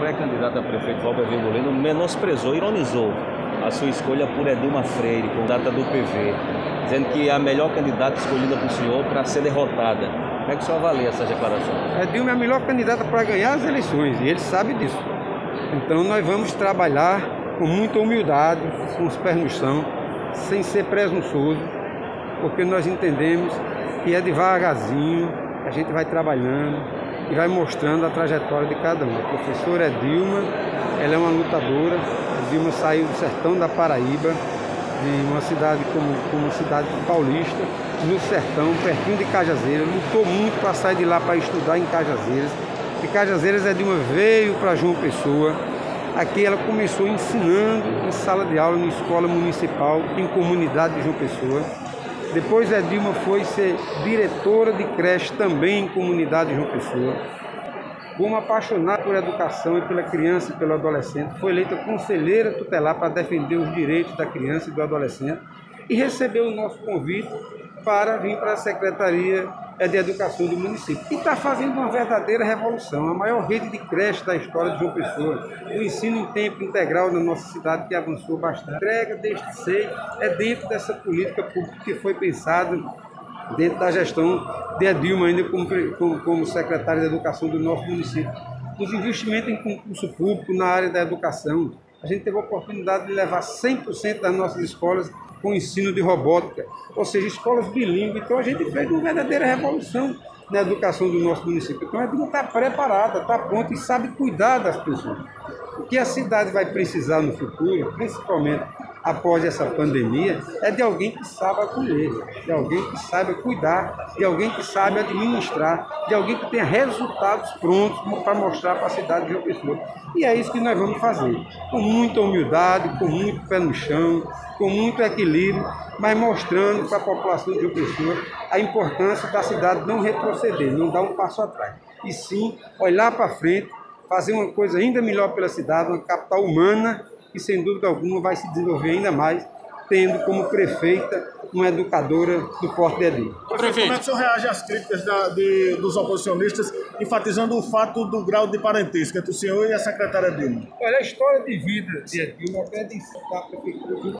pré-candidato a prefeito Valber Virgulino menosprezou, ironizou a sua escolha por Edilma Freire, candidata do PV, dizendo que é a melhor candidata escolhida por senhor para ser derrotada. Como é que o senhor avalia essa declaração? Edilma é a melhor candidata para ganhar as eleições e ele sabe disso. Então nós vamos trabalhar com muita humildade, com os pés no chão, sem ser presunçoso, porque nós entendemos que é devagarzinho, a gente vai trabalhando e vai mostrando a trajetória de cada um. A professora Edilma, ela é uma lutadora. Edilma saiu do sertão da Paraíba, de uma cidade como a cidade paulista, no sertão, pertinho de Cajazeiras, lutou muito para sair de lá para estudar em Cajazeiras. De Cajazeiras, Edilma veio para João Pessoa. Aqui ela começou ensinando em sala de aula, em escola municipal, em comunidade de João Pessoa. Depois Edilma foi ser diretora de creche também em comunidade de João Pessoa. Como apaixonada por educação e pela criança e pelo adolescente, foi eleita conselheira tutelar para defender os direitos da criança e do adolescente e recebeu o nosso convite para vir para a Secretaria de Educação do município. E está fazendo uma verdadeira revolução, a maior rede de creche da história de João Pessoa, o ensino em tempo integral na nossa cidade que avançou bastante. A entrega deste SEI é dentro dessa política pública que foi pensada dentro da gestão de Edilma, ainda como secretária de Educação do nosso município. Os investimentos em concurso público na área da educação, a gente teve a oportunidade de levar 100% das nossas escolas com ensino de robótica, ou seja, escolas bilíngues. Então a gente fez uma verdadeira revolução na educação do nosso município. Então a Edilma está preparada, está pronta e sabe cuidar das pessoas. O que a cidade vai precisar no futuro, principalmente após essa pandemia, é de alguém que saiba acolher, de alguém que saiba cuidar, de alguém que saiba administrar, de alguém que tenha resultados prontos para mostrar para a cidade de João Pessoa. E é isso que nós vamos fazer, com muita humildade, com muito pé no chão, com muito equilíbrio, mas mostrando para a população de João Pessoa a importância da cidade não retroceder, não dar um passo atrás, e sim olhar para frente, fazer uma coisa ainda melhor pela cidade, uma capital humana, que sem dúvida alguma vai se desenvolver ainda mais, tendo como prefeita uma educadora do porte de Edilma. Prefeito, como é que o senhor reage às críticas dos oposicionistas, enfatizando o fato do grau de parentesco entre o senhor e a secretária Edilma? Olha, a história de vida de Edilma até de citar a prefeitura